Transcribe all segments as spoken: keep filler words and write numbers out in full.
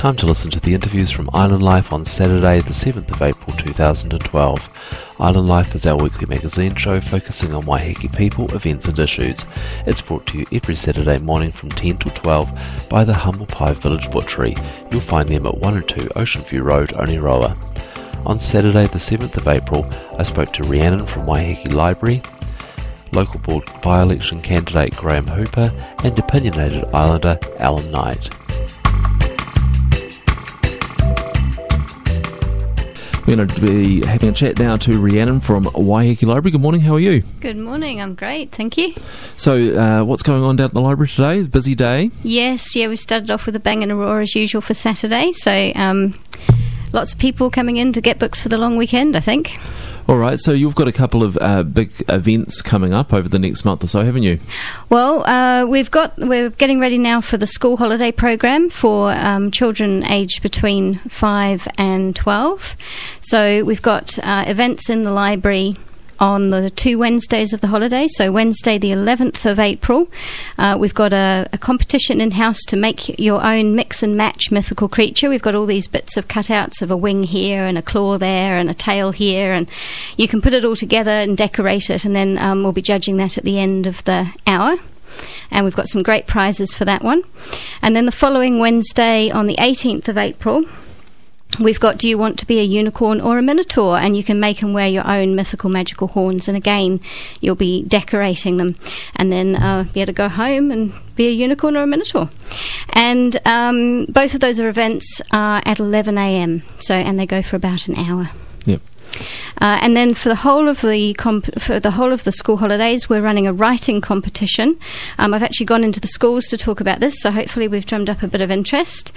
time to listen to the interviews from Island Life on Saturday the seventh of April two thousand twelve. Island Life is our weekly magazine show focusing on Waiheke people, events and issues. It's brought to you every Saturday morning from ten till twelve by the Humble Pie Village Butchery. You'll find them at one oh two Ocean View Road, Oneroa. On Saturday the seventh of April, I spoke to Rhiannon from Waiheke Library, local board by-election candidate Graham Hooper and opinionated Islander Alan Knight. We're going to be having a chat now to Rhiannon from Waiheke Library. Good morning, how are you? Good morning, I'm great, thank you. So, uh, what's going on down at the library today? Busy day? Yes, yeah, we started off with a bang and a roar as usual for Saturday, so um, lots of people coming in to get books for the long weekend, I think. All right, so you've got a couple of uh, big events coming up over the next month or so, haven't you? Well, uh, we've got we're getting ready now for the school holiday program for um, children aged between five and twelve. So we've got uh, events in the library on the two Wednesdays of the holiday. So Wednesday the eleventh of April, uh, we've got a, a competition in-house to make your own mix and match mythical creature. We've got all these bits of cutouts of a wing here and a claw there and a tail here, and you can put it all together and decorate it, and then um, we'll be judging that at the end of the hour. And we've got some great prizes for that one. And then the following Wednesday on the eighteenth of April, we've got Do You Want to Be a Unicorn or a Minotaur? And you can make and wear your own mythical magical horns. And again, you'll be decorating them. And then uh, be able to go home and be a unicorn or a minotaur. And um, both of those are events are at eleven a.m. So, and they go for about an hour. Yep. Uh, and then for the whole of the comp- for the whole of the school holidays, we're running a writing competition. Um, I've actually gone into the schools to talk about this, so hopefully we've drummed up a bit of interest.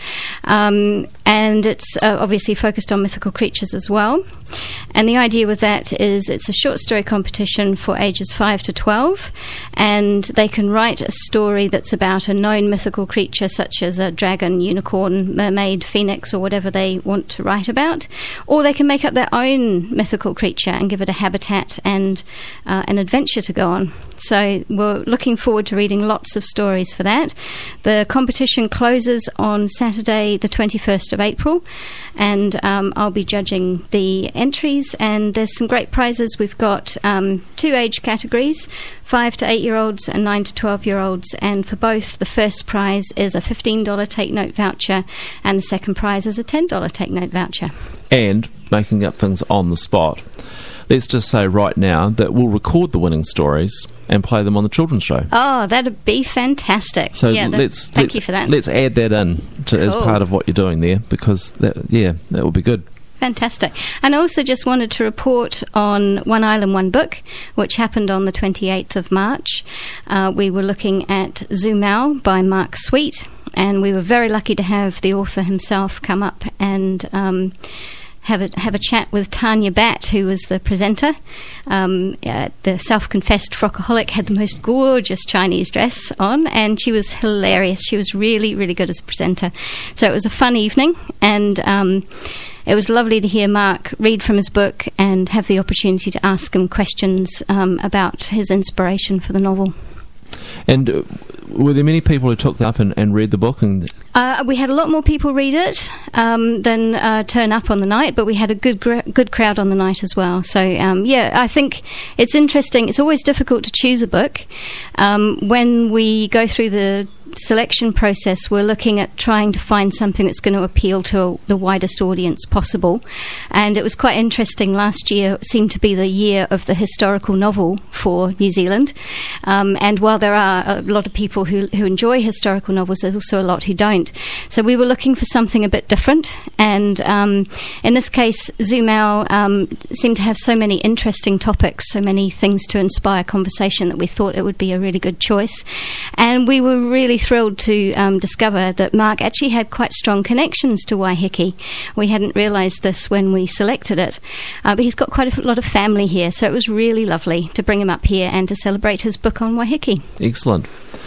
Um, and it's uh, obviously focused on mythical creatures as well. And the idea with that is it's a short story competition for ages five to twelve, and they can write a story that's about a known mythical creature such as a dragon, unicorn, mermaid, phoenix, or whatever they want to write about, or they can make up their own mythical creature and give it a habitat and uh, an adventure to go on. So we're looking forward to reading lots of stories for that. The competition closes on Saturday the twenty-first of April, and um, I'll be judging the entries, and there's some great prizes. We've got um, two age categories, five to eight year olds and nine to twelve year olds, and for both the first prize is a fifteen dollars take note voucher and the second prize is a ten dollars take note voucher. And making up things on the spot. Let's just say right now that we'll record the winning stories and play them on the children's show. Oh, that'd be fantastic. So yeah, let's thank let's, you for that. Let's add that in to, cool. as part of what you're doing there, because that, yeah, that will be good. Fantastic. And I also just wanted to report on One Island, One Book, which happened on the twenty-eighth of March. Uh, we were looking at Zumao by Mark Sweet, and we were very lucky to have the author himself come up and um, have a have a chat with Tanya Batt, who was the presenter. Um, uh, the self-confessed frockaholic had the most gorgeous Chinese dress on, and she was hilarious. She was really, really good as a presenter. So it was a fun evening, and um, it was lovely to hear Mark read from his book and have the opportunity to ask him questions um, about his inspiration for the novel. And uh, were there many people who took that up and, and read the book? And uh, we had a lot more people read it um, than uh, turn up on the night, but we had a good gr- good crowd on the night as well. So um, yeah, I think it's interesting. It's always difficult to choose a book. Um, when we go through the selection process, we're looking at trying to find something that's going to appeal to the widest audience possible. And it was quite interesting. Last year seemed to be the year of the historical novel for New Zealand. Um, and while there are a lot of people who, who enjoy historical novels, there's also a lot who don't. So we were looking for something a bit different. And um, in this case, Zumao um, seemed to have so many interesting topics, so many things to inspire conversation, that we thought it would be a really good choice. And we were really thrilled to um, discover that Mark actually had quite strong connections to Waiheke. We hadn't realised this when we selected it, uh, but he's got quite a lot of family here, so it was really lovely to bring him up here and to celebrate his book on Waiheke. Excellent.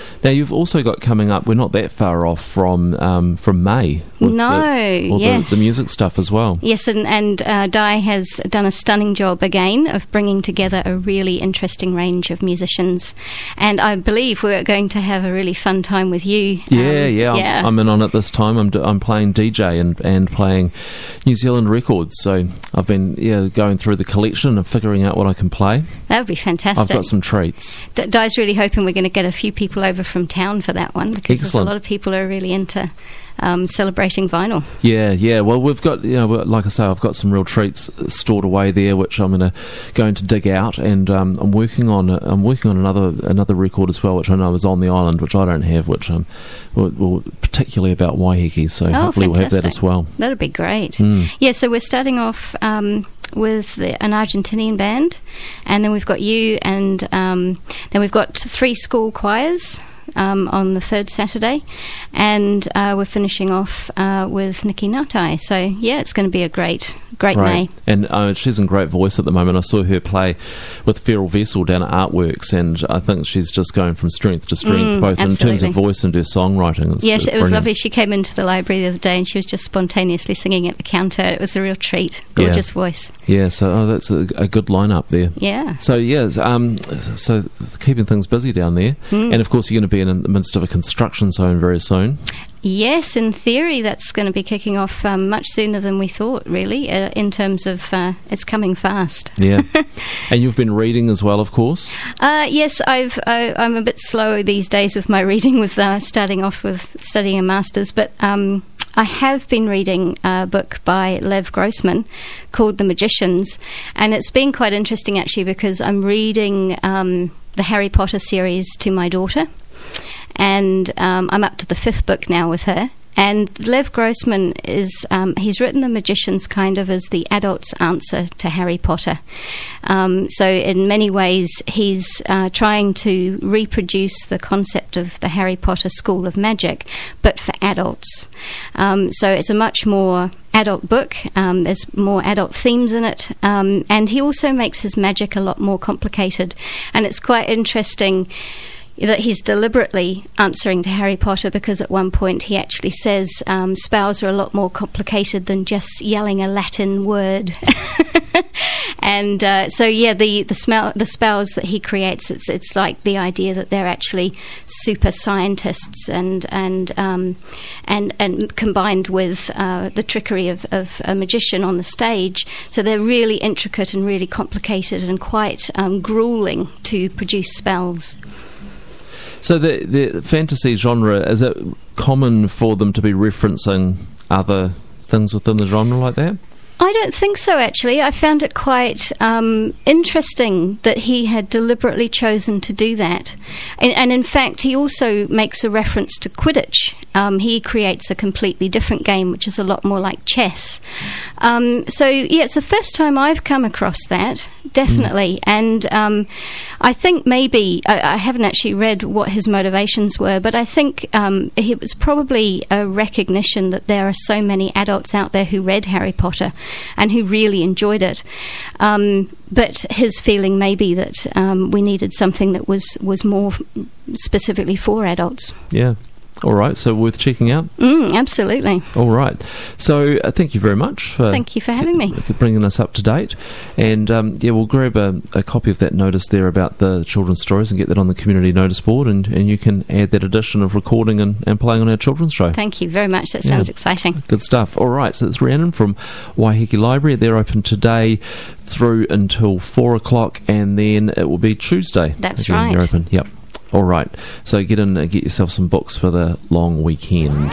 Now, you've also got coming up, we're not that far off from um, from May. With no, the, well, yes. The, the music stuff as well. Yes, and, and uh, Di has done a stunning job again of bringing together a really interesting range of musicians. And I believe we're going to have a really fun time with you. Yeah, um, yeah, yeah. I'm, I'm in on it this time. I'm, d- I'm playing D J and, and playing New Zealand records. So I've been yeah going through the collection and figuring out what I can play. That would be fantastic. I've got some treats. D- Di's really hoping we're going to get a few people over from town for that one, because there's a lot of people who are really into um, celebrating vinyl. Yeah, yeah. Well, we've got, you know, like I say, I've got some real treats stored away there, which I'm going to going to dig out, and um, I'm working on I'm working on another another record as well, which I know is on the island, which I don't have, which um, well, well particularly about Waiheke. So oh, hopefully fantastic. we'll have that as well. That'd be great. Mm. Yeah. So we're starting off Um, with the, an Argentinian band, and then we've got you, and um, then we've got three school choirs um, on the third Saturday, and uh, we're finishing off uh, with Nikki Natai. So yeah, it's going to be a great, great Right. May. And uh, she's in great voice at the moment. I saw her play with Feral Vessel down at Artworks, and I think she's just going from strength to strength, Mm, both in terms absolutely. of voice and her songwriting. It's, Yeah, it's it was brilliant. lovely. She came into the library the other day and she was just spontaneously singing at the counter. It was a real treat. Gorgeous Yeah. voice. Yeah, so oh, that's a, a good lineup there. Yeah. So yeah, um, so keeping things busy down there, Mm. and of course you're going to be in the midst of a construction zone very soon. Yes, in theory, that's going to be kicking off um, much sooner than we thought, really, uh, in terms of uh, it's coming fast. Yeah, and you've been reading as well, of course. Uh, yes, I've, I, I'm a bit slow these days with my reading, with uh, starting off with studying a master's, but um, I have been reading a book by Lev Grossman called The Magicians, and it's been quite interesting, actually, because I'm reading um, the Harry Potter series to my daughter, and um, I'm up to the fifth book now with her. And Lev Grossman is, um, he's written The Magicians kind of as the adult's answer to Harry Potter. Um, so in many ways, he's uh, trying to reproduce the concept of the Harry Potter School of Magic, but for adults. Um, so it's a much more adult book. Um, there's more adult themes in it. Um, and he also makes his magic a lot more complicated. And it's quite interesting that he's deliberately answering to Harry Potter, because at one point he actually says um, spells are a lot more complicated than just yelling a Latin word. And uh, so, yeah, the the, smell, the spells that he creates, it's it's like the idea that they're actually super scientists, and and um, and and combined with uh, the trickery of, of a magician on the stage. So they're really intricate and really complicated and quite um, grueling to produce spells. So the the fantasy genre, is it common for them to be referencing other things within the genre like that? I don't think so, actually. I found it quite um, interesting that he had deliberately chosen to do that. And, and in fact, he also makes a reference to Quidditch. Um, he creates a completely different game, which is a lot more like chess. Um, so, yeah, it's the first time I've come across that, definitely. Mm. And um, I think maybe, I, I haven't actually read what his motivations were, but I think um, it was probably a recognition that there are so many adults out there who read Harry Potter and who really enjoyed it. Um, but his feeling may be that um, we needed something that was, was more specifically for adults. Yeah. All right, so worth checking out. Mm, absolutely. All right. So uh, thank you very much for thank you for having me, for bringing us up to date. And um, yeah, we'll grab a, a copy of that notice there about the children's stories and get that on the community notice board, and, and you can add that edition of recording and, and playing on our children's show. Thank you very much. That sounds yeah. exciting. Good stuff. All right, so it's Rhiannon from Waiheke Library. They're open today through until four o'clock, and then it will be Tuesday. That's again, right. They're open. Yep. All right, so get in and get yourself some books for the long weekend.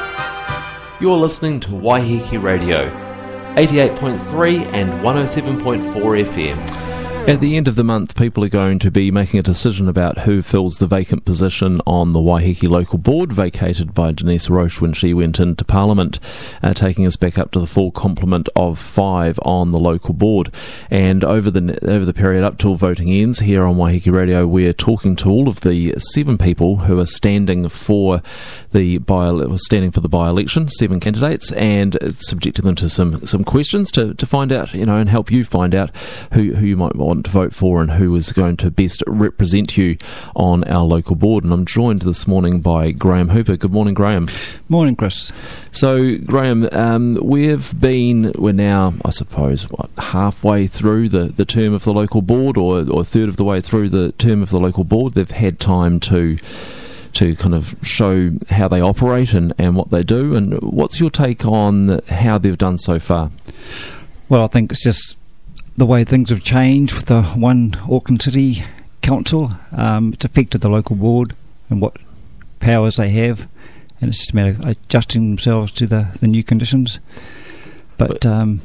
You're listening to Waiheke Radio, eighty-eight point three and one oh seven point four F M. At the end of the month, people are going to be making a decision about who fills the vacant position on the Waiheke local board, vacated by Denise Roche when she went into Parliament, uh, taking us back up to the full complement of five on the local board. And over the over the period up till voting ends, here on Waiheke Radio, we're talking to all of the seven people who are standing for the by standing for the by-election, seven candidates, and subjecting them to some some questions to, to find out, you know, and help you find out who who you might want um, to vote for and who is going to best represent you on our local board. And I'm joined this morning by Graham Hooper. Good morning, Graham. Morning, Chris. So, Graham, um, we've been, we're now, I suppose, what, halfway through the, the term of the local board, or, or a third of the way through the term of the local board. They've had time to to kind of show how they operate and, and what they do. And what's your take on how they've done so far? Well, I think it's just the way things have changed with the one Auckland City Council. Um, it's affected the local board and what powers they have, and it's just a matter of adjusting themselves to the, the new conditions. But, um,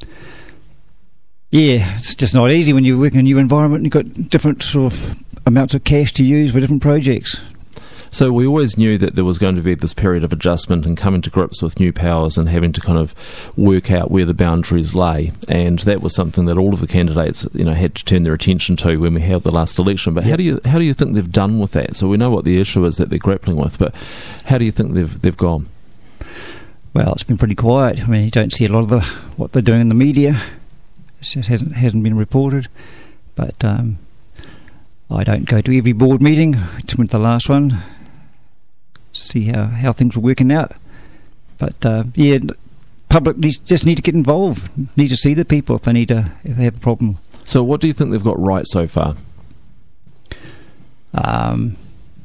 yeah, it's just not easy when you work in a new environment and you've got different sort of amounts of cash to use for different projects. So we always knew that there was going to be this period of adjustment and coming to grips with new powers and having to kind of work out where the boundaries lay, and that was something that all of the candidates, you know, had to turn their attention to when we held the last election. But yep. how do you how do you think they've done with that? So we know what the issue is that they're grappling with, but how do you think they've they've gone? Well, it's been pretty quiet. I mean, you don't see a lot of the what they're doing in the media. It just hasn't hasn't been reported. But um, I don't go to every board meeting. I just went to the last one. See how, how things were working out. But uh, yeah, public needs, just need to get involved, need to see the people if they need to, if they have a problem. So what do you think they've got right so far? Um,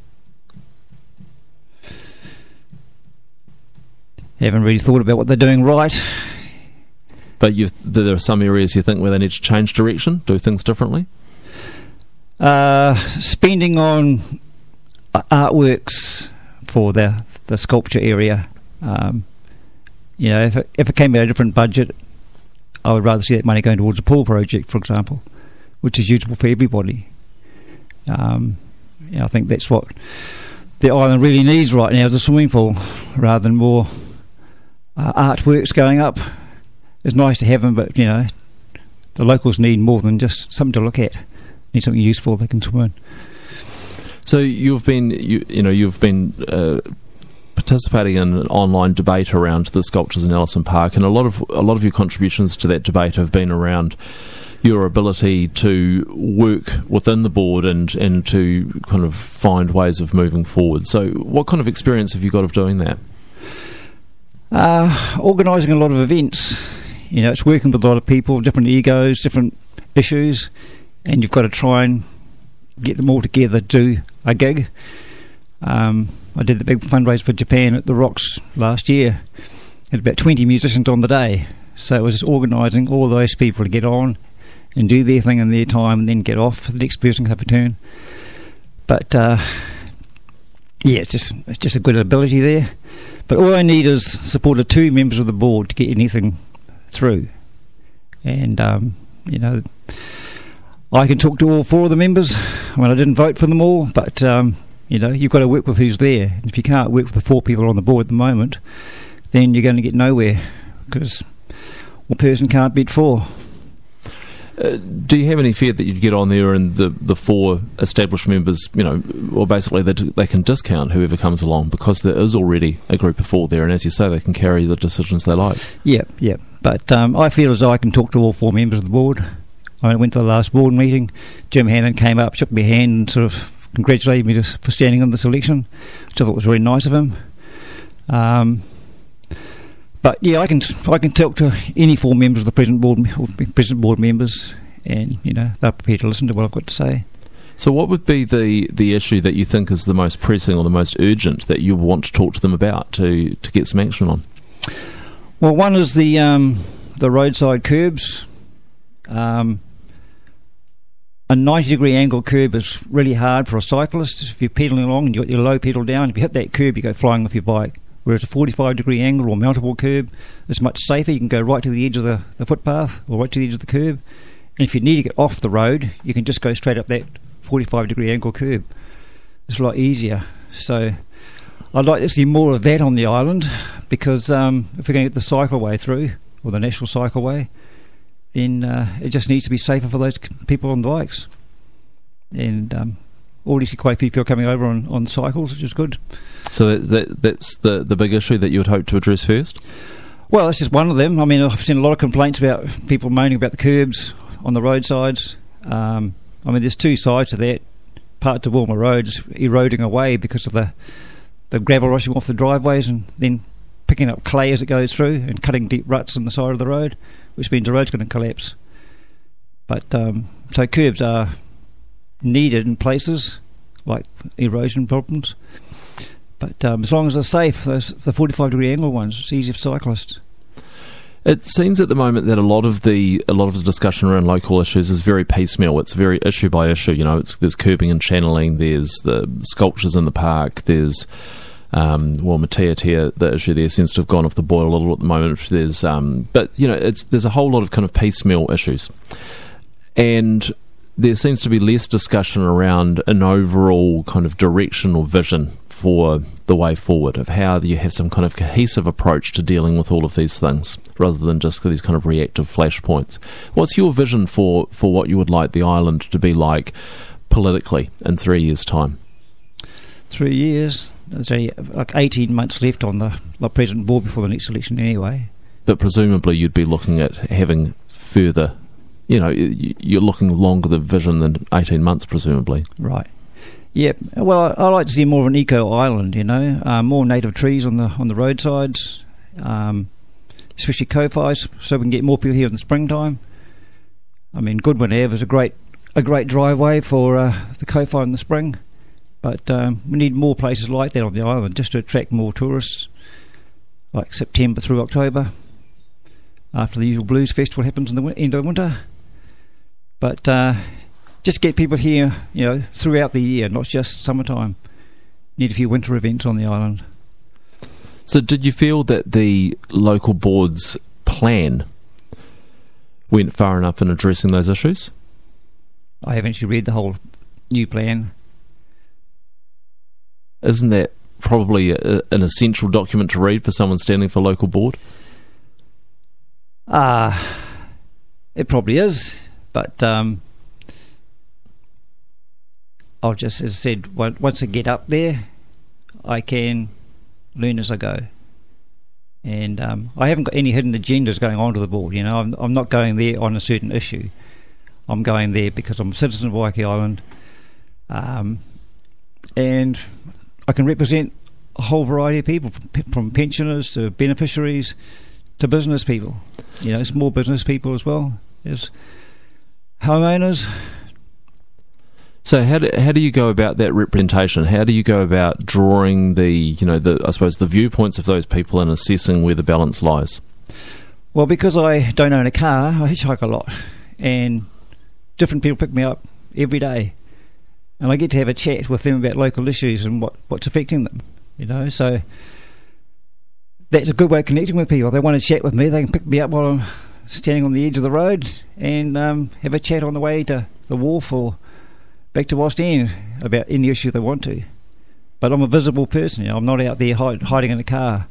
haven't really thought about what they're doing right. But you've, there are some areas you think where they need to change direction, do things differently? Uh, spending on artworks for the the sculpture area, um, you know, if it, if it came out of a different budget, I would rather see that money going towards a pool project, for example, which is usable for everybody. Um, you know, I think that's what the island really needs right now, is a swimming pool, rather than more uh, artworks going up. It's nice to have them, but you know, the locals need more than just something to look at. Need something useful they can swim in. So you've been, you, you know, you've been uh, participating in an online debate around the sculptures in Ellison Park, and a lot of a lot of your contributions to that debate have been around your ability to work within the board and and to kind of find ways of moving forward. So, what kind of experience have you got of doing that? Uh, organising a lot of events. You know, it's working with a lot of people, different egos, different issues, and you've got to try and get them all together to do a gig. Um, I did the big fundraiser for Japan at the Rocks last year. Had about twenty musicians on the day, so it was just organising all those people to get on and do their thing in their time and then get off. The next person can have a turn. But uh, yeah, it's just it's just a good ability there. But all I need is support of two members of the board to get anything through. And um, you know, I can talk to all four of the members. I mean, I didn't vote for them all, but um, you know, you've got to work with who's there. And if you can't work with the four people on the board at the moment, then you're going to get nowhere, because one person can't beat four. Uh, do you have any fear that you'd get on there and the, the four established members, you know, well, basically they, they can discount whoever comes along, because there is already a group of four there, and as you say, they can carry the decisions they like? Yeah, yeah. But um, I feel as though I can talk to all four members of the board. I went to the last board meeting. Jim Hannon came up, shook my hand, and sort of congratulated me for standing in the election, which I thought was really nice of him. Um, but yeah, I can I can talk to any four members of the present board present board members, and you know, they're prepared to listen to what I've got to say. So, what would be the the issue that you think is the most pressing or the most urgent that you want to talk to them about to to get some action on? Well, one is the um, the roadside curbs. Um, A ninety degree angle curb is really hard for a cyclist. If you're pedalling along and you've got your low pedal down, if you hit that curb, you go flying off your bike. Whereas a forty-five degree angle or mountable curb is much safer. You can go right to the edge of the, the footpath or right to the edge of the curb. And if you need to get off the road, you can just go straight up that forty-five degree angle curb. It's a lot easier. So I'd like to see more of that on the island, because um, if we're going to get the cycleway through, or the national cycleway, then uh, it just needs to be safer for those people on the bikes. And um, already see quite a few people coming over on, on cycles, which is good. So that, that that's the, the big issue that you would hope to address first? Well, that's just one of them. I mean, I've seen a lot of complaints about people moaning about the curbs on the roadsides. Um, I mean, there's two sides to that. Parts of Wilma Road's eroding away because of the the gravel rushing off the driveways and then picking up clay as it goes through and cutting deep ruts in the side of the road, which means the road's going to collapse. But um, so curbs are needed in places like erosion problems. But um, as long as they're safe, those the forty-five degree angle ones, it's easy for cyclists. It seems at the moment that a lot of the a lot of the discussion around local issues is very piecemeal. It's very issue by issue. You know, it's, there's curbing and channeling. There's the sculptures in the park. There's um, well, Matiatia, the issue there seems to have gone off the boil a little at the moment. There's um, but you know, it's there's a whole lot of kind of piecemeal issues, and there seems to be less discussion around an overall kind of direction or vision for the way forward, of how you have some kind of cohesive approach to dealing with all of these things, rather than just these kind of reactive flashpoints. What's your vision for, for what you would like the island to be like politically in three years' time? Three years? There's only like eighteen months left on the, the present board before the next election anyway. But presumably you'd be looking at having further, you know, you're looking longer the vision than eighteen months, presumably. Right. Yeah. Well, I, I like to see more of an eco island. You know, uh, more native trees on the on the roadsides, um, especially kowhais, so we can get more people here in the springtime. I mean, Goodwin Ave is a great a great driveway for uh, the kowhai in the spring, but um, we need more places like that on the island just to attract more tourists, like September through October, after the usual blues festival happens in the w- end of winter. But uh, just get people here, you know, throughout the year, not just summertime. Need a few winter events on the island. So did you feel that the local board's plan went far enough in addressing those issues? I haven't actually read the whole new plan. Isn't that probably a, an essential document to read for someone standing for local board? Ah, uh, it probably is. But um, I'll just, as I said, once I get up there, I can learn as I go. And um, I haven't got any hidden agendas going on to the board. You know, I'm, I'm not going there on a certain issue. I'm going there because I'm a citizen of Waiheke Island, um, and I can represent a whole variety of people, from, from pensioners to beneficiaries to business people. You know, small business people as well. There's homeowners. So how do, how do you go about that representation? How do you go about drawing the, you know, the I suppose the viewpoints of those people and assessing where the balance lies? Well, because I don't own a car, I hitchhike a lot, and different people pick me up every day, and I get to have a chat with them about local issues and what, what's affecting them. You know, so that's a good way of connecting with people. If they want to chat with me, they can pick me up while I'm standing on the edge of the road and um, have a chat on the way to the wharf or back to West End about any issue they want to. But I'm a visible person. You know, I'm not out there hide, hiding in a car.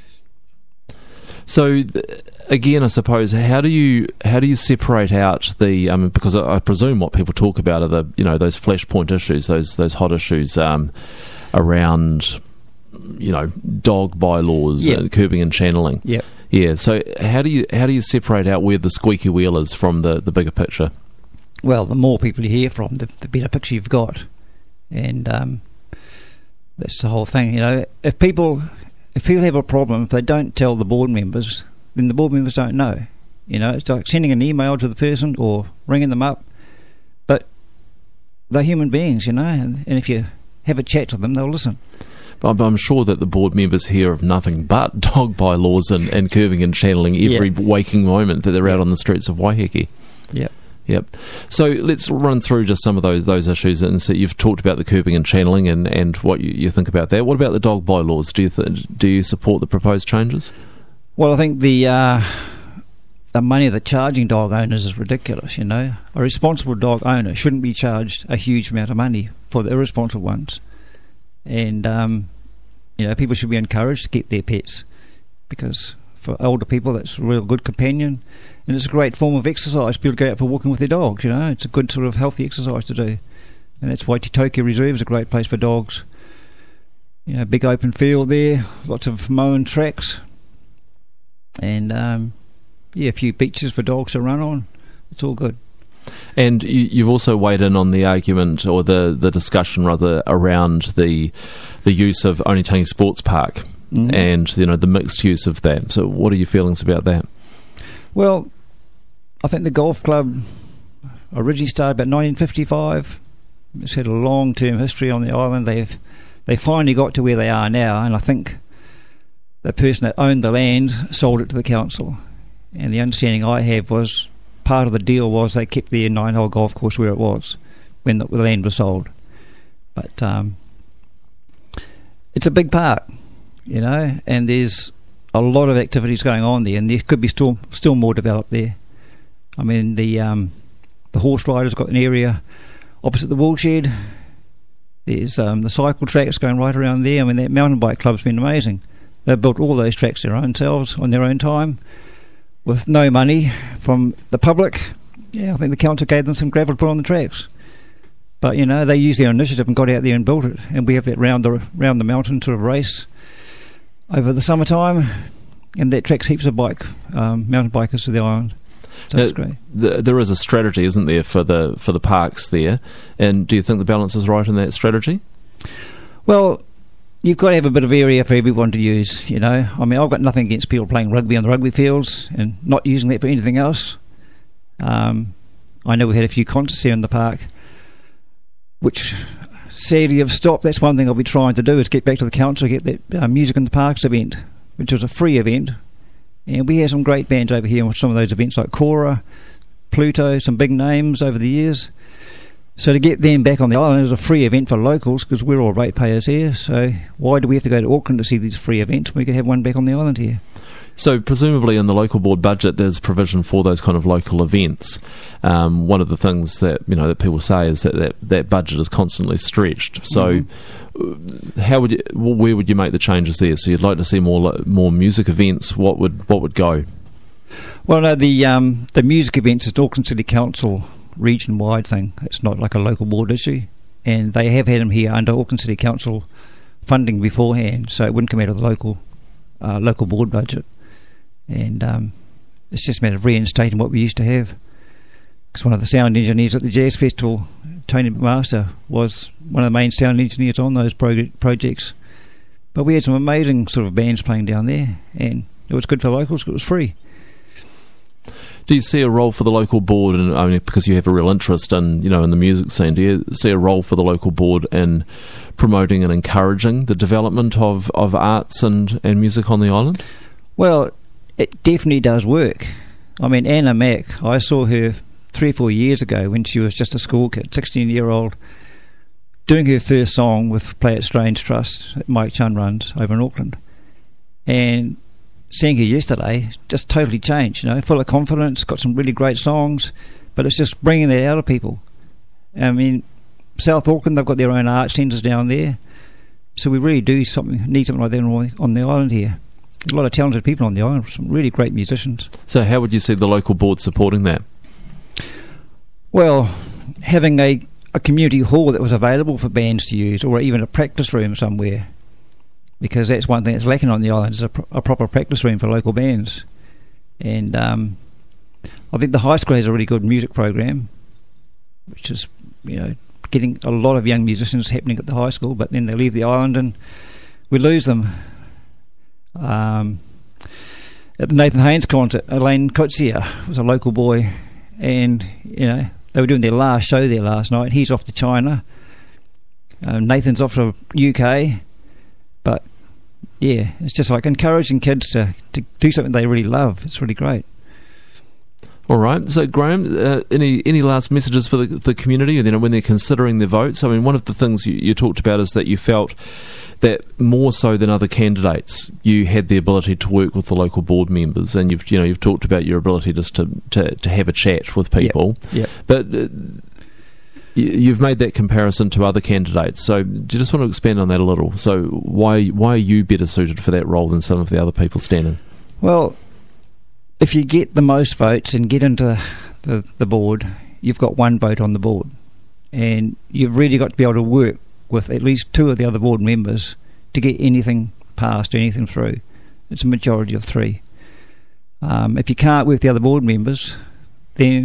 So again, I suppose, how do you how do you separate out the um, because I, I presume what people talk about are the, you know, those flashpoint issues, those those hot issues um, around, you know, dog bylaws, yep. and curbing and channeling. Yep. Yeah, so how do you how do you separate out where the squeaky wheel is from the, the bigger picture? Well, the more people you hear from, the, the better picture you've got, and um, that's the whole thing. You know, if people if people have a problem, if they don't tell the board members, then the board members don't know. You know, it's like sending an email to the person or ringing them up, but they're human beings, you know, and, and if you have a chat to them, they'll listen. But I'm sure that the board members hear of nothing but dog bylaws and, and curbing and channeling every yeah. waking moment that they're out on the streets of Waiheke. Yep. Yep. So let's run through just some of those those issues. And so you've talked about the curbing and channeling and, and what you, you think about that. What about the dog bylaws? Do you th- do you support the proposed changes? Well, I think the uh, the money they're charging dog owners is ridiculous. You know, a responsible dog owner shouldn't be charged a huge amount of money for the irresponsible ones. And, um, you know, people should be encouraged to keep their pets, because for older people that's a real good companion, and it's a great form of exercise. People go out for walking with their dogs, you know. It's a good sort of healthy exercise to do. And that's why Titokia Reserve is a great place for dogs. You know, big open field there, lots of mowing tracks, and, um, yeah, a few beaches for dogs to run on. It's all good. And you, you've also weighed in on the argument, or the, the discussion rather, around the the use of Onetaingi Sports Park mm-hmm. and, you know, the mixed use of that. So what are your feelings about that? Well, I think the golf club originally started about nineteen fifty-five. It's had a long-term history on the island. They've they finally got to where they are now, and I think the person that owned the land sold it to the council. And the understanding I have was part of the deal was they kept the nine-hole golf course where it was when the, the land was sold. But um, it's a big park, you know, and there's a lot of activities going on there, and there could be still still more developed there. I mean, the um, the horse riders got an area opposite the woolshed. There's um, the cycle tracks going right around there. I mean, that mountain bike club's been amazing. They've built all those tracks their own selves on their own time with no money from the public. Yeah, I think the council gave them some gravel to put on the tracks. But, you know, they used their initiative and got out there and built it. And we have that round the, round the mountain sort of race over the summertime. And that attracts heaps of bike, um, mountain bikers to the island. So that's uh, great. Th- there is a strategy, isn't there, for the for the parks there? And do you think the balance is right in that strategy? Well, you've got to have a bit of area for everyone to use, you know. I mean, I've got nothing against people playing rugby on the rugby fields and not using that for anything else. Um, I know we had a few concerts here in the park, which sadly have stopped. That's one thing I'll be trying to do, is get back to the council, get that uh, Music in the Parks event, which was a free event. And we had some great bands over here with some of those events like Cora, Pluto, some big names over the years. So to get them back on the island is a free event for locals, because we're all ratepayers here. So why do we have to go to Auckland to see these free events when we could have one back on the island here? So presumably in the local board budget there's provision for those kind of local events. Um, one of the things that, you know, that people say is that that, that budget is constantly stretched. So mm-hmm. how would you, where would you make the changes there? So you'd like to see more more music events. What would what would go? Well, no, the um, the music events is Auckland City Council region-wide thing. It's not like a local board issue, and they have had them here under Auckland City Council funding beforehand, so it wouldn't come out of the local uh, local board budget. And um, it's just a matter of reinstating what we used to have. Because one of the sound engineers at the Jazz Festival, Tony McMaster, was one of the main sound engineers on those pro- projects. But we had some amazing sort of bands playing down there, and it was good for locals because it was free. Do you see a role for the local board, and I mean, because you have a real interest in, you know, in the music scene, do you see a role for the local board in promoting and encouraging the development of, of arts and, and music on the island? Well, it definitely does work. I mean, Anna Mack, I saw her three or four years ago when she was just a school kid, sixteen-year-old, doing her first song with Play It Strange Trust that Mike Chun runs over in Auckland. And seeing her yesterday just totally changed, you know, full of confidence, got some really great songs, but it's just bringing that out of people. I mean, South Auckland, they've got their own art centres down there, so we really do something need something like that on, on the island here. A lot of talented people on the island, some really great musicians. So how would you see the local board supporting that? Well, having a, a community hall that was available for bands to use, or even a practice room somewhere, because that's one thing that's lacking on the island, is a, pro- a proper practice room for local bands. And um, I think the high school has a really good music program, which is, you know, getting a lot of young musicians happening at the high school, but then they leave the island and we lose them. Um, at the Nathan Haynes concert, Elaine Kotsia was a local boy, and, you know, they were doing their last show there last night. He's off to China. Um, Nathan's off to U K. But yeah, it's just like encouraging kids to, to do something they really love. It's really great. All right. So, Graham, uh, any any last messages for the, the community, you know, when they're considering their votes? I mean, one of the things you, you talked about is that you felt that more so than other candidates, you had the ability to work with the local board members, and you've you know you've talked about your ability just to to, to have a chat with people. Yep. Yep. But uh, you've made that comparison to other candidates, so do you just want to expand on that a little? So why why are you better suited for that role than some of the other people standing? Well, if you get the most votes and get into the, the board, you've got one vote on the board, and you've really got to be able to work with at least two of the other board members to get anything passed, anything through. It's a majority of three. Um, if you can't work with the other board members, then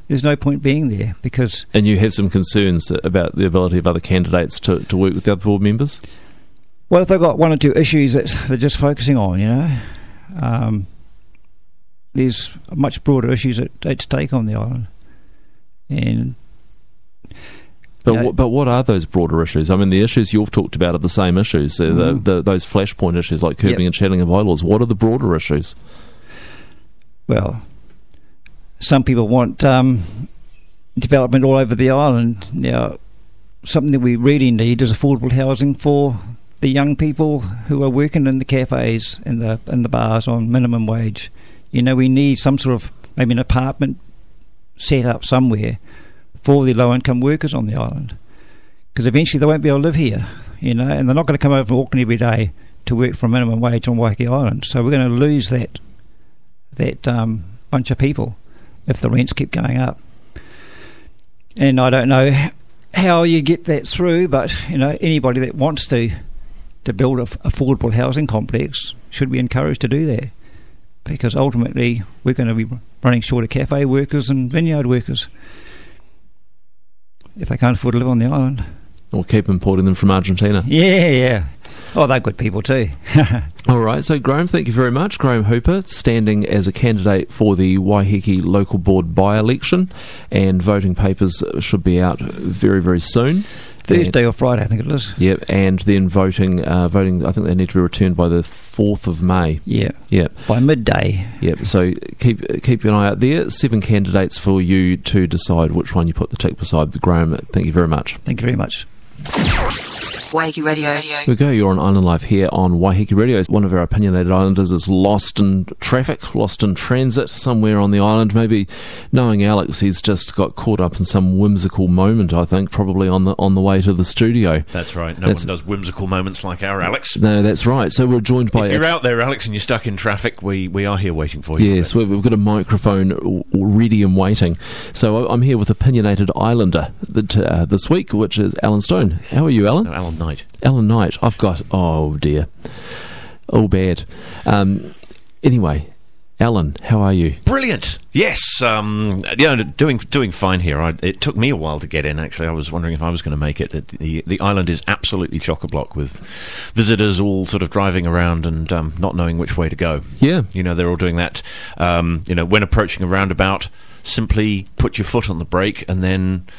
there's no point being there because... And you have some concerns about the ability of other candidates to, to work with the other board members? Well, if they've got one or two issues that they're just focusing on, you know, um, there's much broader issues at, at stake on the island. And... But, you know, w- but what are those broader issues? I mean, the issues you've talked about are the same issues, the, mm. the, the, those flashpoint issues like curbing yep. and chatting of bylaws. What are the broader issues? Well, some people want um, development all over the island. Now, something that we really need is affordable housing for the young people who are working in the cafes and the and the bars on minimum wage. You know, we need some sort of maybe an apartment set up somewhere for the low-income workers on the island, because eventually they won't be able to live here, you know, and they're not going to come over from Auckland every day to work for a minimum wage on Waiheke Island. So we're going to lose that that um, bunch of people if the rents keep going up. And I don't know h- how you get that through, but you know, anybody that wants to to build an f- affordable housing complex should be encouraged to do that, because ultimately we're going to be running short of cafe workers and vineyard workers if they can't afford to live on the island. Or keep importing them from Argentina. Yeah, yeah. Oh, they're good people too. All right, so Graham, thank you very much. Graham Hooper, standing as a candidate for the Waiheke Local Board by-election, and voting papers should be out very, very soon. Thursday or Friday, I think it is. Yep, and then voting, uh, voting. I think they need to be returned by the fourth of May. Yeah. Yep. By midday. Yep. So keep keep an eye out there. Seven candidates for you to decide which one you put the tick beside. Graham, thank you very much. Thank you very much. Waiheke Radio. Here we go, you're on Island Life here on Waiheke Radio. One of our opinionated islanders is lost in traffic, lost in transit somewhere on the island. Maybe, knowing Alex, he's just got caught up in some whimsical moment, I think, probably on the on the way to the studio. That's right. No That's, one does whimsical moments like our Alex. No, that's right. So we're joined by... If you're out there, Alex, and you're stuck in traffic, we, we are here waiting for you. Yes, we've got a microphone ready and waiting. So I'm here with opinionated islander that, uh, this week, which is Alan Stone. How are you, Alan? No, Alan Knight. Alan Knight. I've got... Oh, dear. Oh, bad. Um, anyway, Alan, how are you? Brilliant. Yes. Um, yeah, doing doing fine here. I, it took me a while to get in, actually. I was wondering if I was going to make it. The, the island is absolutely chock-a-block with visitors all sort of driving around and um, not knowing which way to go. Yeah. You know, they're all doing that. Um, you know, when approaching a roundabout, simply put your foot on the brake and then...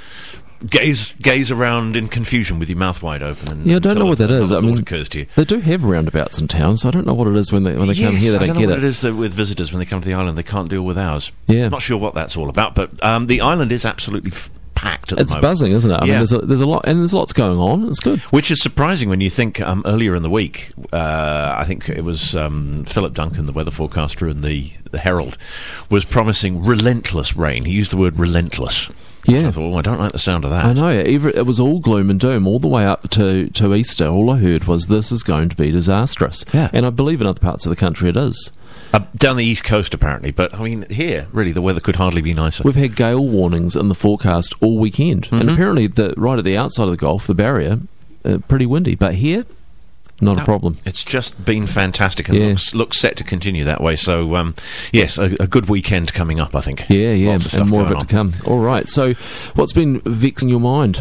Gaze gaze around in confusion with your mouth wide open. And yeah, I don't know what that is. I mean, occurs to you. They do have roundabouts in town, so I don't know what it is when they when they yes, come here. They I don't, don't know get what it. it is that with visitors when they come to the island they can't deal with ours. Yeah, not sure what that's all about. But um, the island is absolutely f- packed at it's the moment. buzzing, isn't it? I yeah. mean, there's a, there's a lot, and there's lots going on. It's good, which is surprising when you think um, earlier in the week. Uh, I think it was um, Philip Duncan, the weather forecaster in the the Herald, was promising relentless rain. He used the word relentless. Yeah. I thought, oh, I don't like the sound of that. I know. It was all gloom and doom all the way up to, to Easter. All I heard was this is going to be disastrous. Yeah. And I believe in other parts of the country it is. Uh, down the east coast, apparently. But, I mean, here, really, the weather could hardly be nicer. We've had gale warnings in the forecast all weekend. Mm-hmm. And apparently, the, right at the outside of the Gulf, the barrier, uh, pretty windy. But here... Not no, a problem. It's just been fantastic and yeah. looks, looks set to continue that way. So, um, yes, a, a good weekend coming up, I think. Yeah, yeah, Lots of and more of it on. to come. All right, so what's been vexing your mind?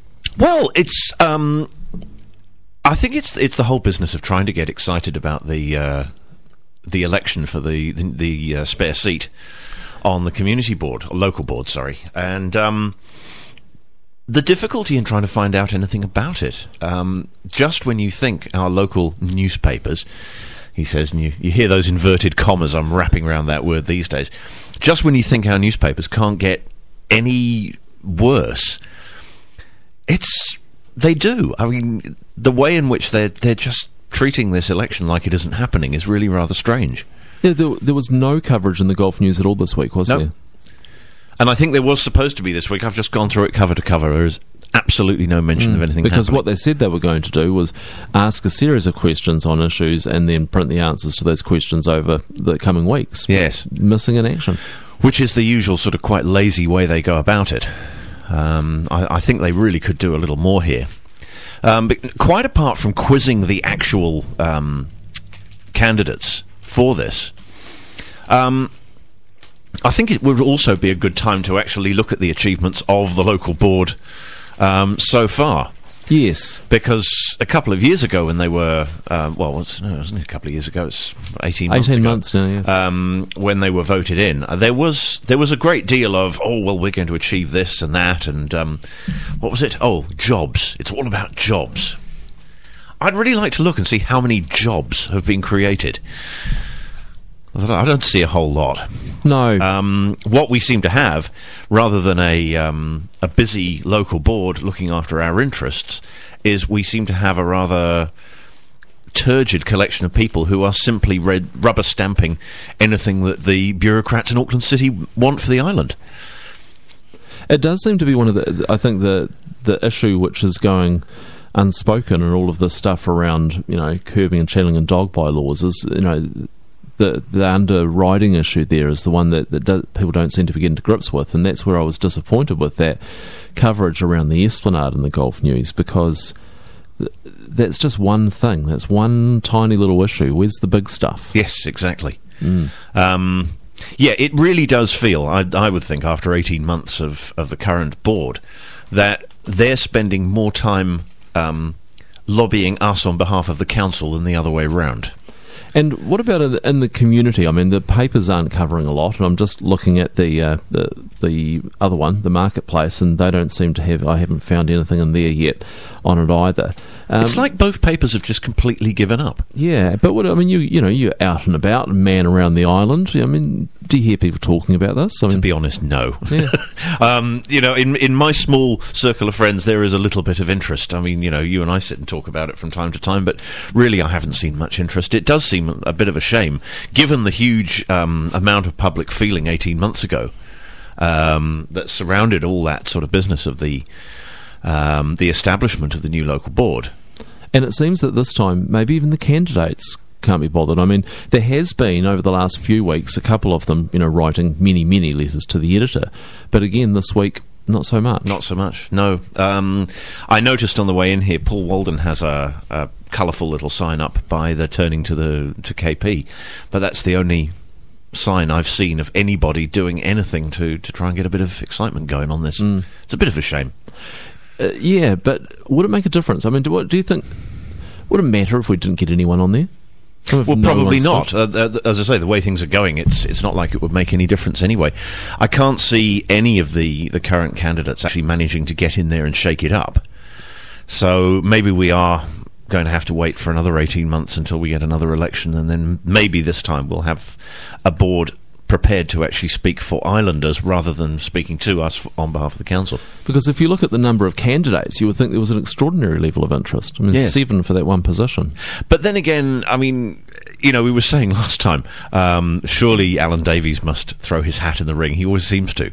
Well, it's... Um, I think it's it's the whole business of trying to get excited about the uh, the election for the, the, the uh, spare seat on the community board, or local board, sorry. And... Um, the difficulty in trying to find out anything about it. Um, just when you think our local newspapers, he says, and you, you hear those inverted commas, I'm wrapping around that word these days, just when you think our newspapers can't get any worse, it's, they do. I mean, the way in which they're, they're just treating this election like it isn't happening is really rather strange. Yeah, there, there was no coverage in the Gulf News at all this week, was nope. there? And I think there was supposed to be this week. I've just gone through it cover to cover. There is absolutely no mention mm, of anything because happening. What they said they were going to do was ask a series of questions on issues and then print the answers to those questions over the coming weeks. Yes. Missing in action. Which is the usual sort of quite lazy way they go about it. Um, I, I think they really could do a little more here. Um, but quite apart from quizzing the actual um, candidates for this... Um, I think it would also be a good time to actually look at the achievements of the local board um, so far. Yes. Because a couple of years ago when they were, um, well, it's, no, it wasn't a couple of years ago, it's eighteen months eighteen ago. months now, yeah. Um, when they were voted in, uh, there was there was a great deal of, oh, well, we're going to achieve this and that, and um, what was it? Oh, jobs. It's all about jobs. I'd really like to look and see how many jobs have been created. I don't see a whole lot. No. Um, what we seem to have, rather than a um, a busy local board looking after our interests, is we seem to have a rather turgid collection of people who are simply red rubber stamping anything that the bureaucrats in Auckland City want for the island. It does seem to be one of the, I think, the the issue which is going unspoken and all of this stuff around, you know, curbing and channeling and dog bylaws is, you know, the the underriding issue there is the one that, that do, people don't seem to be getting to grips with, and that's where I was disappointed with that coverage around the Esplanade in the Golf News, because th- that's just one thing. That's one tiny little issue. Where's the big stuff? Yes, exactly. Mm. Um, yeah, it really does feel, I, I would think, after eighteen months of, of the current board, that they're spending more time um, lobbying us on behalf of the council than the other way round. And what about in the, in the community? I mean, the papers aren't covering a lot, and I'm just looking at the uh, the the other one, the Marketplace, and they don't seem to have. I haven't found anything in there yet on it either. Um, it's like both papers have just completely given up. Yeah, but what I mean, you you know, you're out and about, and man around the island. I mean, do you hear people talking about this? I mean, to be honest, no. Yeah. um, you know, in in my small circle of friends, there is a little bit of interest. I mean, you know, you and I sit and talk about it from time to time, but really, I haven't seen much interest. It does seem a bit of a shame, given the huge um, amount of public feeling eighteen months ago um, that surrounded all that sort of business of the um, the establishment of the new local board. And it seems that this time, maybe even the candidates can't be bothered. I mean, there has been, over the last few weeks, a couple of them, you know, writing many, many letters to the editor. But again, this week, not so much. Not so much, no. Um, I noticed on the way in here, Paul Walden has a, a colourful little sign up by the turning to the to K P, but that's the only sign I've seen of anybody doing anything to, to try and get a bit of excitement going on this. Mm. It's a bit of a shame. Uh, yeah, but would it make a difference? I mean, do, what, do you think, would it matter if we didn't get anyone on there? Well, no probably not. Uh, uh, as I say, the way things are going, it's it's not like it would make any difference anyway. I can't see any of the, the current candidates actually managing to get in there and shake it up. So maybe we are going to have to wait for another eighteen months until we get another election, and then maybe this time we'll have a board prepared to actually speak for islanders rather than speaking to us f- on behalf of the council. Because if you look at the number of candidates, you would think there was an extraordinary level of interest. I mean, yes. seven for that one position. But then again, I mean, you know, we were saying last time, um, surely Alan Davies must throw his hat in the ring. He always seems to.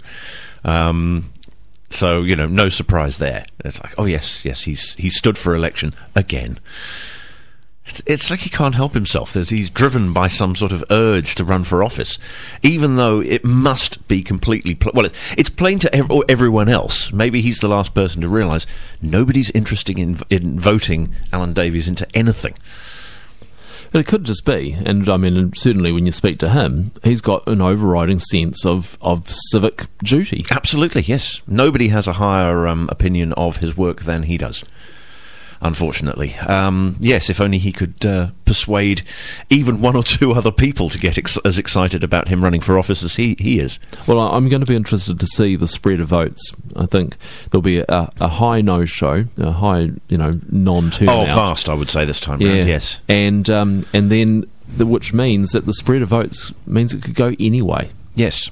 Um, so, you know, no surprise there. It's like, oh yes, yes, he's he stood for election again. It's, it's like he can't help himself. There's, he's driven by some sort of urge to run for office, even though it must be completely... Pl- well, it, it's plain to ev- everyone else. Maybe he's the last person to realise nobody's interested in, in voting Alan Davies into anything. But it could just be, and I mean, certainly when you speak to him, he's got an overriding sense of, of civic duty. Absolutely, yes. Nobody has a higher um, opinion of his work than he does. Unfortunately. Um, yes, if only he could uh, persuade even one or two other people to get ex- as excited about him running for office as he, he is. Well, I'm going to be interested to see the spread of votes. I think there'll be a, a high no-show, a high, you know, non-turnout. Oh, vast, I would say, this time yeah. round, yes. And, um, and then, the, which means that the spread of votes means it could go anyway. Yes.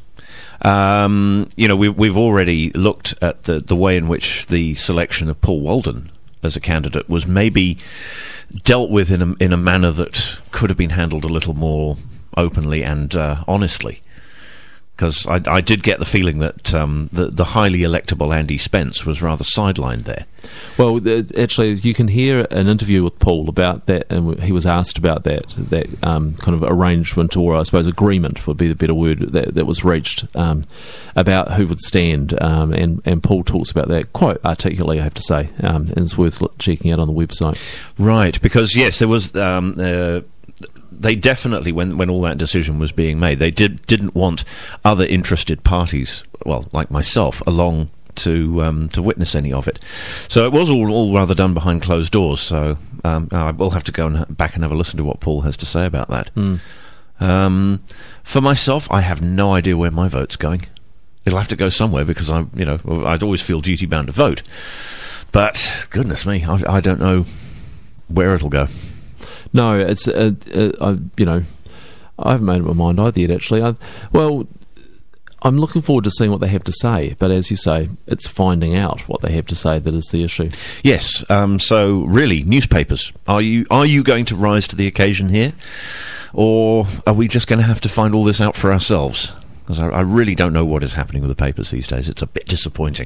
Um, you know, we, we've already looked at the, the way in which the selection of Paul Walden as a candidate was maybe dealt with in a, in a manner that could have been handled a little more openly and uh, honestly. Because I, I did get the feeling that um, the, the highly electable Andy Spence was rather sidelined there. Well, uh, actually, you can hear an interview with Paul about that, and he was asked about that that um, kind of arrangement, or I suppose agreement would be the better word, that, that was reached um, about who would stand, um, and, and Paul talks about that quite articulately, I have to say, um, and it's worth checking out on the website. Right, because, yes, there was... Um, uh, they definitely, when when all that decision was being made, they did didn't want other interested parties, well, like myself, along to um, to witness any of it. So it was all, all rather done behind closed doors. So um, I will have to go and back and have a listen to what Paul has to say about that. Mm. Um, for myself, I have no idea where my vote's going. It'll have to go somewhere because I, you know, I'd always feel duty bound to vote. But goodness me, I, I don't know where it'll go. No, it's uh, uh, I, you know, I haven't made up my mind either yet. Actually, I, well. I'm looking forward to seeing what they have to say, but as you say, it's finding out what they have to say that is the issue. Yes, um, so really, newspapers, are you are you going to rise to the occasion here, or are we just going to have to find all this out for ourselves? Because I, I really don't know what is happening with the papers these days. It's a bit disappointing.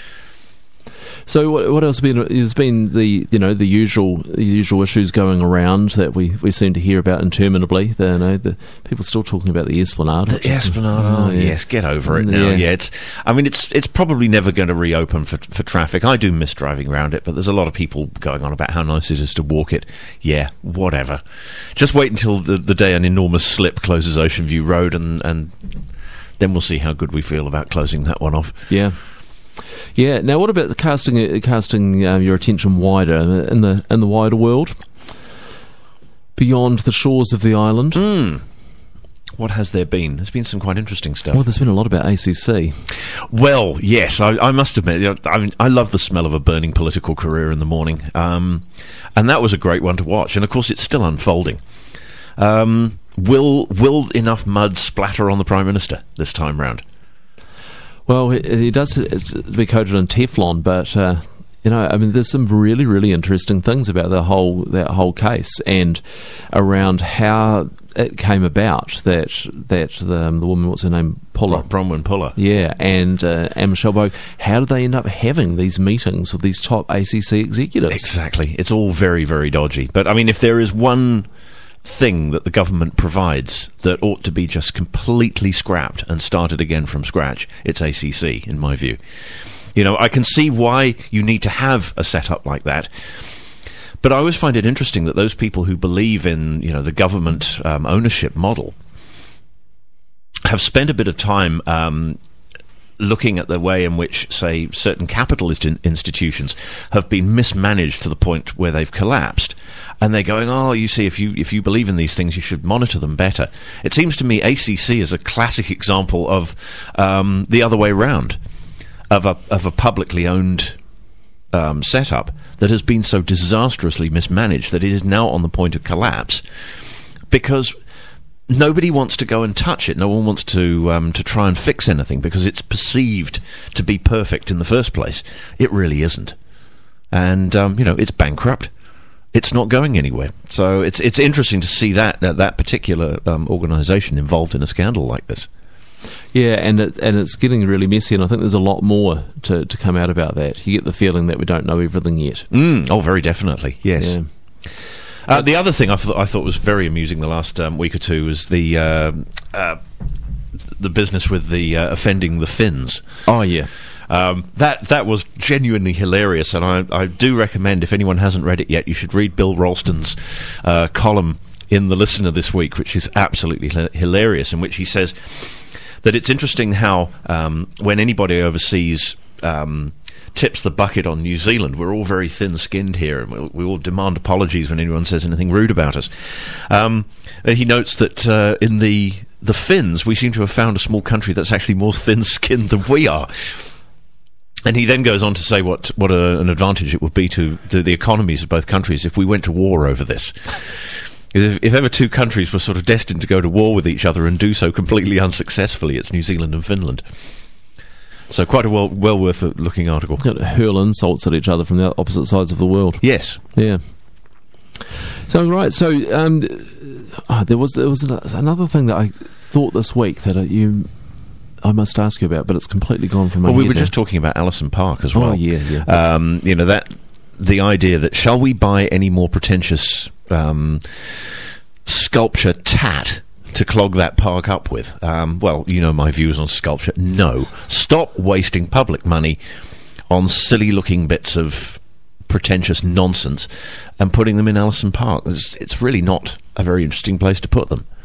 So what, what else has been? There's been the you know the usual the usual issues going around that we, we seem to hear about interminably. The, you know, the people still talking about the Esplanade. The Esplanade, oh, yeah. Yes, get over it now. Yeah. yeah, it's. I mean, it's it's probably never going to reopen for for traffic. I do miss driving around it, but there's a lot of people going on about how nice it is to walk it. Yeah, whatever. Just wait until the the day an enormous slip closes Ocean View Road, and and then we'll see how good we feel about closing that one off. Yeah. Yeah. Now, what about the casting uh, casting um, your attention wider in the in the wider world, beyond the shores of the island? Mm. What has there been? There's been some quite interesting stuff. Well, there's been a lot about A C C. Well, yes, I, I must admit, you know, I mean, I love the smell of a burning political career in the morning, um, and that was a great one to watch. And of course, it's still unfolding. Um, will will enough mud splatter on the Prime Minister this time round? Well, he, he does be coated in Teflon, but uh, you know, I mean, there's some really, really interesting things about the whole that whole case and around how it came about that that the, um, the woman, what's her name, Puller, Bronwyn Puller, yeah, and uh, and Michelle Bogue. How did they end up having these meetings with these top A C C executives? Exactly, it's all very, very dodgy. But I mean, if there is one thing that the government provides that ought to be just completely scrapped and started again from scratch, it's A C C, in my view. You know, I can see why you need to have a setup like that, but I always find it interesting that those people who believe in, you know, the government um, ownership model have spent a bit of time um, looking at the way in which, say, certain capitalist in- institutions have been mismanaged to the point where they've collapsed. And they're going, oh, you see, if you if you believe in these things, you should monitor them better. It seems to me A C C is a classic example of um, the other way round, of a of a publicly owned um, setup that has been so disastrously mismanaged that it is now on the point of collapse because nobody wants to go and touch it. No one wants to um, to try and fix anything because it's perceived to be perfect in the first place. It really isn't, and um, you know, it's bankrupt. It's not going anywhere. So it's it's interesting to see that that, that particular um, organisation involved in a scandal like this. Yeah, and it, and it's getting really messy, and I think there's a lot more to, to come out about that. You get the feeling that we don't know everything yet. Mm, oh, very definitely, yes. Yeah. Uh, the other thing I, th- I thought was very amusing the last um, week or two was the uh, uh, the business with the uh, offending the Finns. Oh, yeah. Um, that that was genuinely hilarious, and I, I do recommend, if anyone hasn't read it yet, you should read Bill Ralston's uh, column in The Listener this week, which is absolutely h- hilarious, in which he says that it's interesting how um, when anybody overseas um, tips the bucket on New Zealand, we're all very thin-skinned here, and we, we all demand apologies when anyone says anything rude about us. Um, he notes that uh, in the the Finns, we seem to have found a small country that's actually more thin-skinned than we are. And he then goes on to say what what a, an advantage it would be to, to the economies of both countries if we went to war over this. If, if ever two countries were sort of destined to go to war with each other and do so completely unsuccessfully, it's New Zealand and Finland. So quite a well well worth a looking article. Hurl insults at each other from the opposite sides of the world. Yes. Yeah. So right. So um, oh, there was there was another thing that I thought this week that uh, you. I must ask you about, but it's completely gone from my well, head we were now. just talking about Alison Park as well. Oh, yeah, yeah. Um, you know, that the idea that shall we buy any more pretentious um, sculpture tat to clog that park up with? Um, well, you know my views on sculpture. No. Stop wasting public money on silly-looking bits of pretentious nonsense and putting them in Alison Park. It's, it's really not a very interesting place to put them.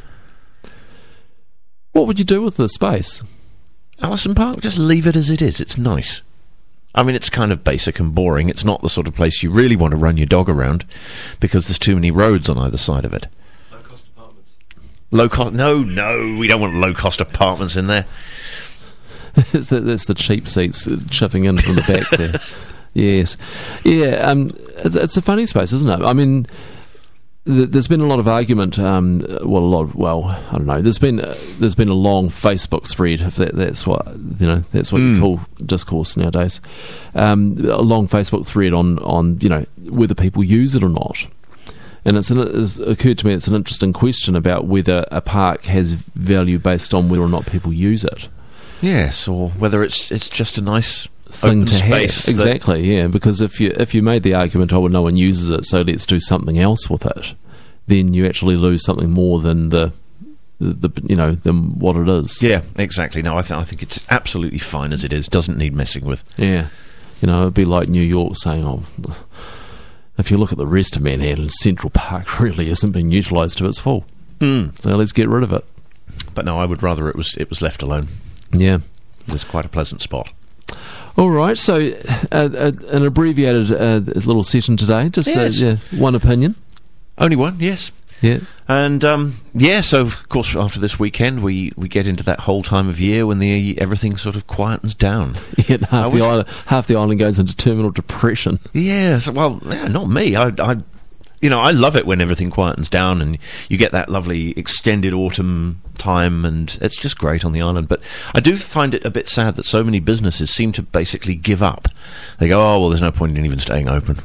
What would you do with the space? Allison Park, just leave it as it is. It's nice. I mean, it's kind of basic and boring. It's not the sort of place you really want to run your dog around because there's too many roads on either side of it. Low-cost apartments. Low cost? No, no, we don't want low-cost apartments in there. That's the, that's the cheap seats chuffing in from the back there. Yes. Yeah, um, it's, it's a funny space, isn't it? I mean, th- there's been a lot of argument, um, well, a lot of, well, I don't know, there's been uh, there's been a long Facebook thread, if that, that's what, you know, that's what Mm. you call discourse nowadays. Um, a long Facebook thread on, on, you know, whether people use it or not. And it's, an, it's occurred to me it's an interesting question about whether a park has value based on whether or not people use it. Yes, or whether it's it's just a nice thing open to have. space that- Exactly, yeah. Because if you if you made the argument, oh, well, no one uses it, so let's do something else with it, then you actually lose something more than the, the, the you know, than what it is. Yeah, exactly. No, I, th- I think it's absolutely fine as it is. Doesn't need messing with. Yeah. You know, it'd be like New York saying, oh, if you look at the rest of Manhattan, Central Park really isn't being utilised to its full. Mm. So let's get rid of it. But no, I would rather it was it was left alone. Yeah. It was quite a pleasant spot. All right, so uh, uh, an abbreviated uh, little session today. Just Yes. uh, yeah, one opinion. Only one, yes. Yeah. And um, yeah, so of course after this weekend we, we get into that whole time of year when the everything sort of quietens down. Yeah, and half I the wish- island, half the island goes into terminal depression. Yeah, so, well, yeah, not me. I, I, you know, I love it when everything quietens down and you get that lovely extended autumn time, and it's just great on the island. But I do find it a bit sad that so many businesses seem to basically give up. They go, oh well, there's no point in even staying open.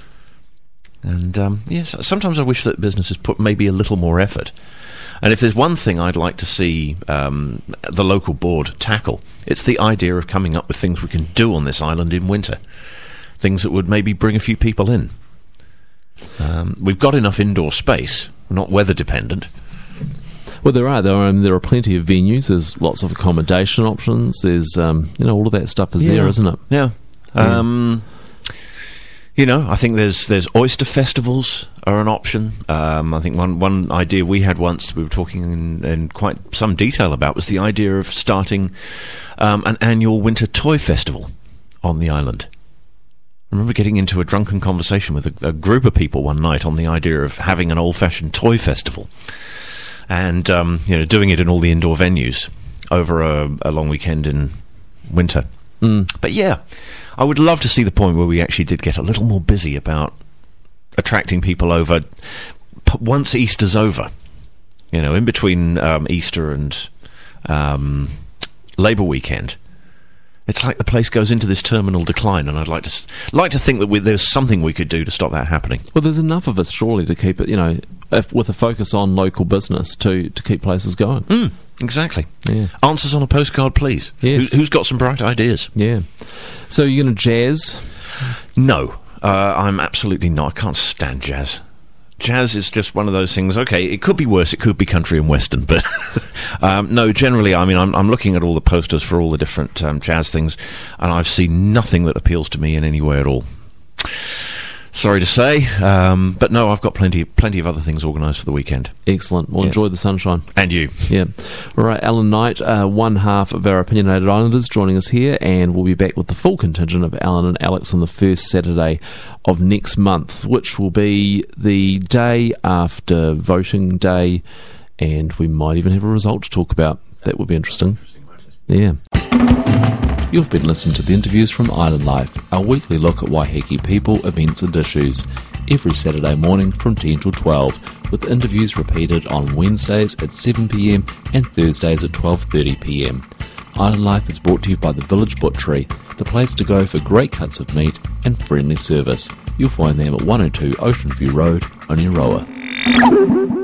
And um, yes, sometimes I wish that businesses put maybe a little more effort. And if there's one thing I'd like to see um, the local board tackle, it's the idea of coming up with things we can do on this island in winter. Things that would maybe bring a few people in. Um, we've got enough indoor space, not weather dependent. Well, there are. There are, um, there are plenty of venues. There's lots of accommodation options. There's, um, you know, all of that stuff is there, isn't it? Yeah. Yeah. Um, you know, I think there's there's oyster festivals are an option. Um, I think one one idea we had once, we were talking in, in quite some detail about, was the idea of starting um, an annual winter toy festival on the island. I remember getting into a drunken conversation with a, a group of people one night on the idea of having an old-fashioned toy festival, and um, you know, doing it in all the indoor venues over a, a long weekend in winter. Mm. But yeah, I would love to see the point where we actually did get a little more busy about attracting people over p- once Easter's over. You know, in between um, Easter and um, Labour weekend. It's like the place goes into this terminal decline, and I'd like to s- like to think that we, there's something we could do to stop that happening. Well, there's enough of us, surely, to keep it, you know, if, with a focus on local business to, to keep places going. Mm, exactly. Yeah. Answers on a postcard, please. Yes. Who, who's got some bright ideas? Yeah. So you're going to jazz? No, uh, I'm absolutely not. I can't stand jazz. Jazz is just one of those things. Okay, it could be worse. It could be country and western, but um, no. Generally, I mean, I'm, I'm looking at all the posters for all the different um, jazz things, and I've seen nothing that appeals to me in any way at all. Sorry to say, um, but no, I've got plenty, plenty of other things organised for the weekend. Excellent. Well, Yeah. enjoy the sunshine. And you. Yeah. All right, Alan Knight, uh, one half of our Opinionated Islanders, joining us here, and we'll be back with the full contingent of Alan and Alex on the first Saturday of next month, which will be the day after voting day, and we might even have a result to talk about. That would be interesting. Yeah. You've been listening to the interviews from Island Life, our weekly look at Waiheke people, events and issues, every Saturday morning from ten till twelve, with interviews repeated on Wednesdays at seven p m and Thursdays at twelve thirty p m. Island Life is brought to you by the Village Butchery, the place to go for great cuts of meat and friendly service. You'll find them at one oh two Ocean View Road, Oneroa.